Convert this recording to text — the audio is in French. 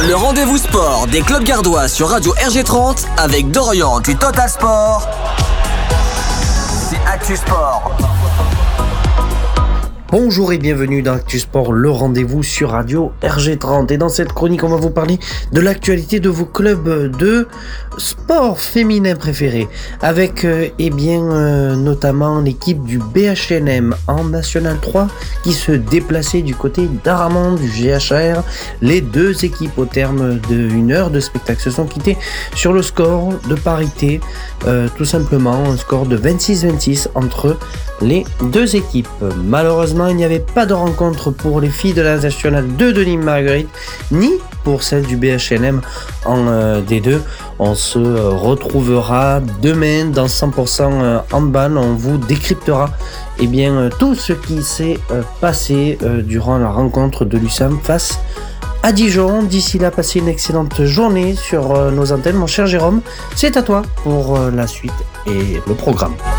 Le rendez-vous sport des clubs gardois sur Radio RG30 avec Dorian du Total Sport. C'est Actu Sport. Bonjour et bienvenue dans Actu Sport, le rendez-vous sur Radio RG30. Et dans cette chronique, on va vous parler de l'actualité de vos clubs de sport féminin préférés. Avec notamment l'équipe du BHNM en National 3 qui se déplaçait du côté d'Aramon du GHR. Les deux équipes au terme d'une heure de spectacle se sont quittées sur le score de parité. Tout simplement un score de 26-26 entre les deux équipes. Malheureusement, il n'y avait pas de rencontre pour les filles de la Nationale 2 de Nîmes-Marguerite, ni pour celle du BHNM en D2. On se retrouvera demain dans 100% handball. On vous décryptera tout ce qui s'est passé durant la rencontre de l'USAM face à Dijon. D'ici là, passez une excellente journée sur nos antennes. Mon cher Jérôme, c'est à toi pour la suite et le programme.